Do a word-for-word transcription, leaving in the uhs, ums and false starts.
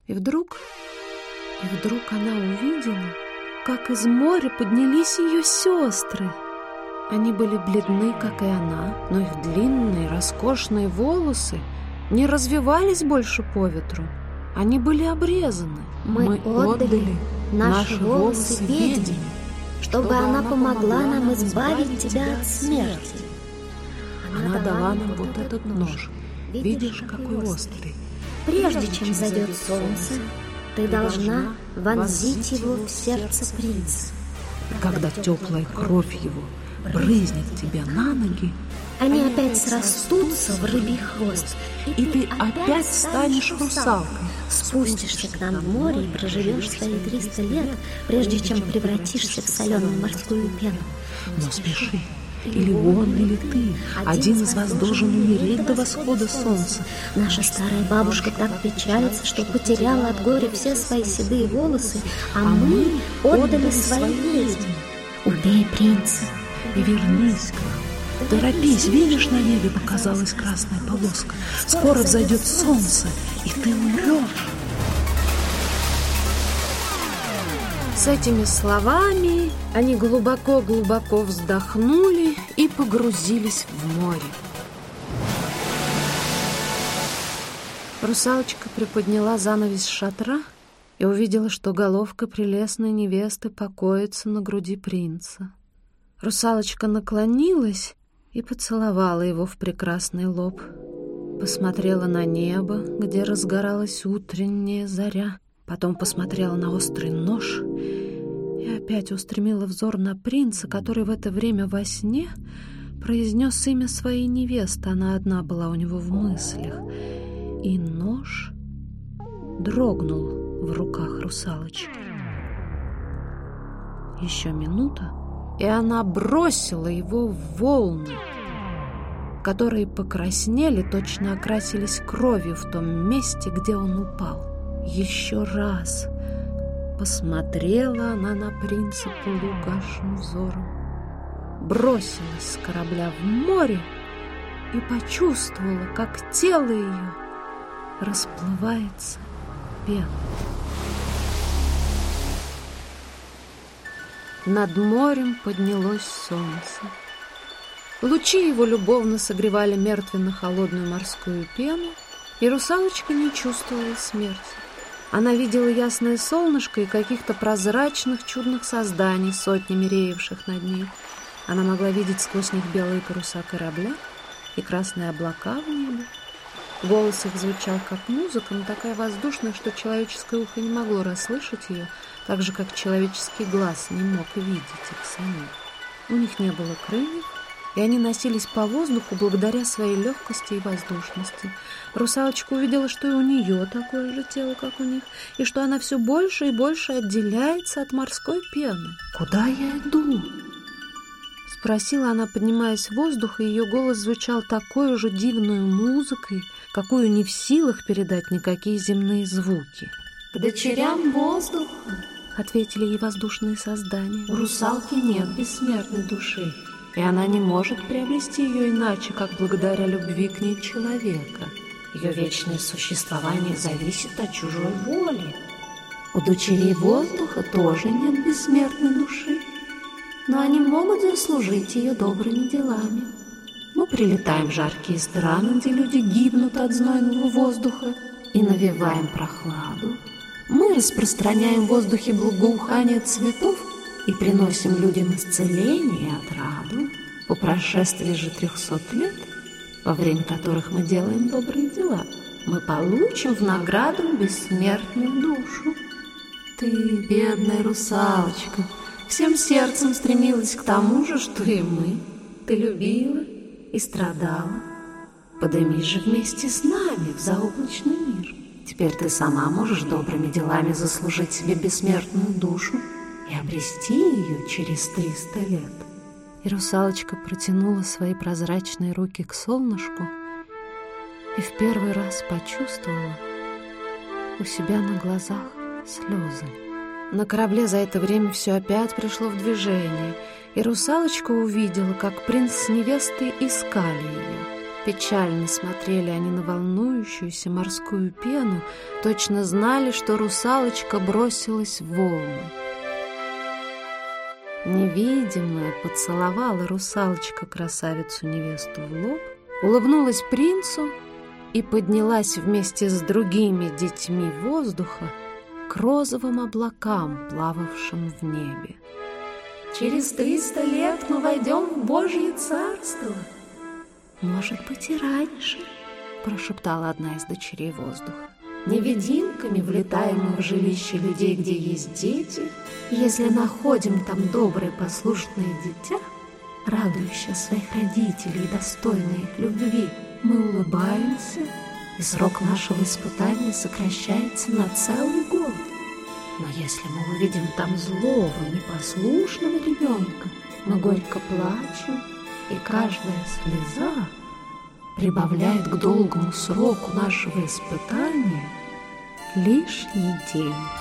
И вдруг, и вдруг она увидела, как из моря поднялись ее сестры. Они были бледны, как и она, но их длинные, роскошные волосы не развивались больше по ветру. Они были обрезаны. Мы, Мы отдали наши волосы ведьме, чтобы она помогла нам избавить тебя от смерти. Она дала нам вот этот нож. Видишь, какой острый. Прежде чем зайдет солнце, ты должна вонзить его в сердце принца. И когда теплая кровь его брызнет тебе на ноги, они опять срастутся в рыбий хвост, и ты опять станешь русалкой. Спустишься к нам в море и проживешь свои триста лет, прежде чем превратишься в соленую морскую пену. Но спеши, или он, или ты. Один из вас должен умереть до восхода солнца. Наша старая бабушка так печалится, что потеряла от горя все свои седые волосы, а мы отдали свои ведьме. Убей принца и вернись к нам. Торопись, видишь, на небе показалась красная полоска. Скоро взойдет солнце, и ты умрешь. С этими словами они глубоко-глубоко вздохнули и погрузились в море. Русалочка приподняла занавес шатра и увидела, что головка прелестной невесты покоится на груди принца. Русалочка наклонилась и поцеловала его в прекрасный лоб. Посмотрела на небо, где разгоралась утренняя заря. Потом посмотрела на острый нож и опять устремила взор на принца, который в это время во сне произнес имя своей невесты. Она одна была у него в мыслях. И нож дрогнул в руках русалочки. Еще минута, и она бросила его в волны, которые покраснели, точно окрасились кровью в том месте, где он упал. Еще раз посмотрела она на принца полугасшим взором, бросилась с корабля в море и почувствовала, как тело ее расплывается пеной. Над морем поднялось солнце. Лучи его любовно согревали мертвенно-холодную морскую пену, и русалочка не чувствовала смерти. Она видела ясное солнышко и каких-то прозрачных чудных созданий, сотнями реевших над ней. Она могла видеть сквозь них белые паруса корабля и красные облака в небе. Голос их звучал как музыка, но такая воздушная, что человеческое ухо не могло расслышать ее, так же, как человеческий глаз не мог видеть их самих. У них не было крыльев, и они носились по воздуху благодаря своей легкости и воздушности. Русалочка увидела, что и у нее такое же тело, как у них, и что она все больше и больше отделяется от морской пены. «Куда я иду?» — спросила она, поднимаясь в воздух, и ее голос звучал такой же дивной музыкой, какую не в силах передать никакие земные звуки. «К дочерям воздуха», — ответили ей воздушные создания. «У русалки нет бессмертной души, и она не может приобрести ее иначе, как благодаря любви к ней человека. Ее вечное существование зависит от чужой воли. У дочерей воздуха тоже нет бессмертной души, но они могут заслужить ее добрыми делами. Мы прилетаем в жаркие страны, где люди гибнут от знойного воздуха, и навеваем прохладу. Мы распространяем в воздухе благоухание цветов и приносим людям исцеление и отраду. По прошествии же трехсот лет, во время которых мы делаем добрые дела, мы получим в награду бессмертную душу. Ты, бедная русалочка, всем сердцем стремилась к тому же, что и мы. Ты любила и страдала. Подымись же вместе с нами в заоблачный мир. Теперь ты сама можешь добрыми делами заслужить себе бессмертную душу и обрести ее через триста лет». И русалочка протянула свои прозрачные руки к солнышку и в первый раз почувствовала у себя на глазах слезы. На корабле за это время все опять пришло в движение, и русалочка увидела, как принц с невестой искали ее. Печально смотрели они на волнующуюся морскую пену, точно знали, что русалочка бросилась в волны. Невидимая поцеловала русалочка красавицу-невесту в лоб, улыбнулась принцу и поднялась вместе с другими детьми воздуха к розовым облакам, плававшим в небе. «Через триста лет мы войдем в Божье царство!» «Может быть, и раньше», — прошептала одна из дочерей воздуха. «Невидимками влетаем мы в жилище людей, где есть дети. Если находим там доброе послушное дитя, радующее своих родителей и достойное их любви, мы улыбаемся, и срок нашего испытания сокращается на целый год. Но если мы увидим там злого, непослушного ребенка, мы горько плачем, и каждая слеза прибавляет к долгому сроку нашего испытания лишний день».